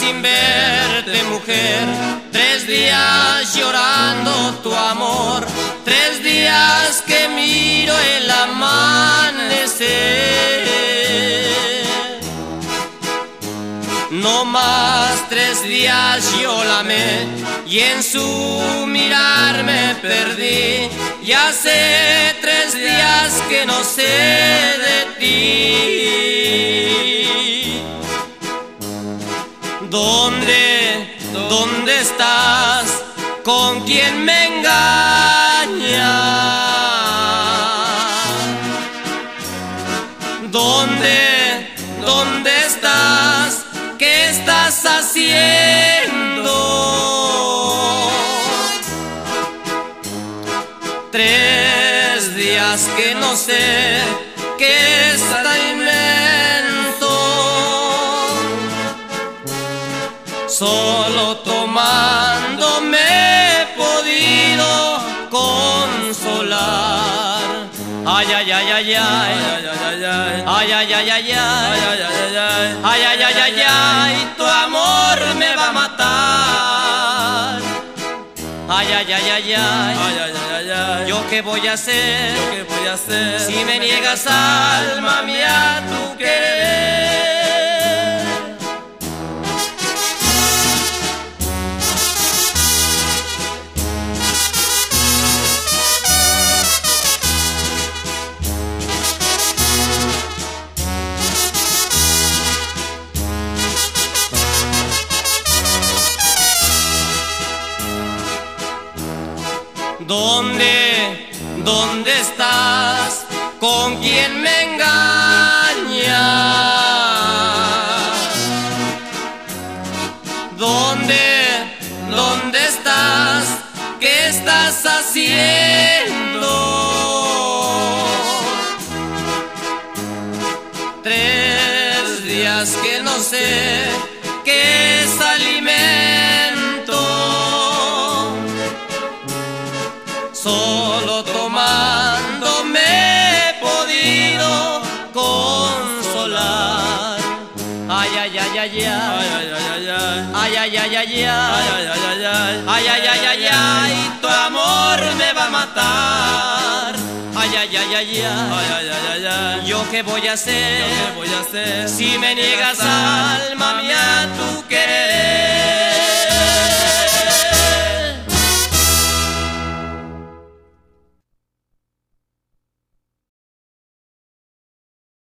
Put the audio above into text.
sin verte, mujer, 3 días llorando tu amor, 3 días que miro el amanecer. No más 3 días yo la amé y en su mirar me perdí. Ya hace 3 días que no sé de ti. ¿Dónde estás? ¿Con quién me engañas? ¿Dónde estás? ¿Qué estás haciendo? 3 días que no sé qué es tan inmenso. Solo tomando me he podido consolar. Ay, ay, ay, ay, ay, ay, ay, ay, ay, ay, ay, ay, ay, ay, ay, tu amor me va a matar. Ay, ay, ay, ay, ay, ¿yo qué voy a hacer? Si me niegas, alma mía, tu querer. ¿Dónde estás? ¿Con quién me engañas? ¿Dónde estás? ¿Qué estás haciendo? 3 días que no sé qué es alimento. Solo tomando me he podido consolar. Ay, ay, ay, ay, ay, ay, ay, ay, ay, ay, ay, ay, ay, ay, ay, tu amor me va a matar. Ay, ay, ay, ay, ay, ¿yo qué voy a hacer? Si me niegas, alma mía, tu querer.